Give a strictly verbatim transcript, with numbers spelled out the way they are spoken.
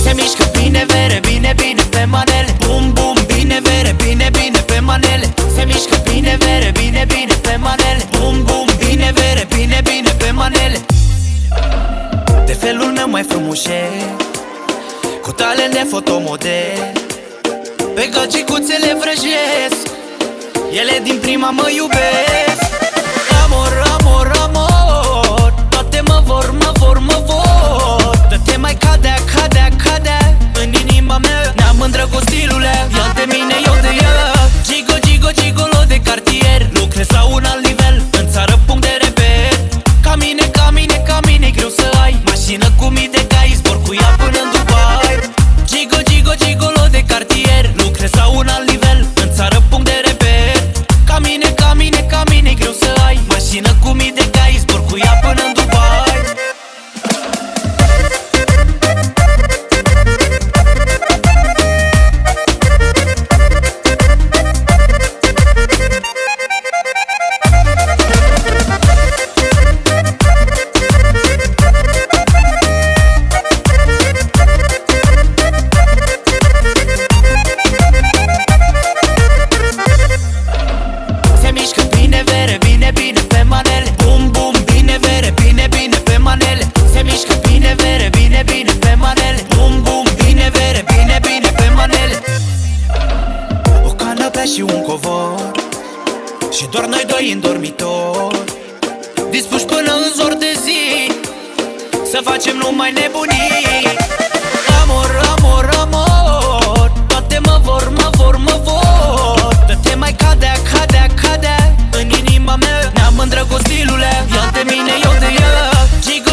Se mișcă bine, vere, bine, bine pe manele. Bum, bum, bine, vere, bine, bine pe manele. Se mișcă bine, vere, bine, bine pe manele. Bum, bum, bine, vere, bine, bine pe manele. De felul meu mai frumușel, cu talent de fotomodel, pe găgicuțele vrăjesc, ele din prima mă iubesc. Amor, amor, amor, toate mă vor, mă vor, mă vor. Dă-te mai cadea, cadea, cadea în inima mea. Ne-am îndrăgostit, lulea, ea de mine, eu de ea. Gigo, gigo, gigolo de cartier, lucrez la un alt nivel, în țară punct de repet. Ca mine, ca mine, ca mine, e greu să ai mașină cu mii de cai, zbor cu ea până în Dubai. Gigo, gigo, gigolo de cartier, lucrez la un alt nivel, în țară punct de repet. Ca mine, ca mine, ca mine, e greu să ai mașină cu mii de cai, zbor cu ea până în Dubai. Se mișcă bine, vere, bine, bine pe manele. Bum, bum, bine, vere, bine, bine pe manele. Se mișcă bine, vere, bine, bine pe manele. Bum, bum, bine, vere, bine, bine pe manele. O canapea și un covor, și doar noi doi în dormitor, dispuși până în zor de zi să facem numai nebunii. Amor, amor, amor, toate mă vor, mă vor, mă vor. Dă-te mai cadea, cadea, cadea în inima mea. Ne-am îndrăgostit, lulea, ea de mine, eu de ea. Gigo,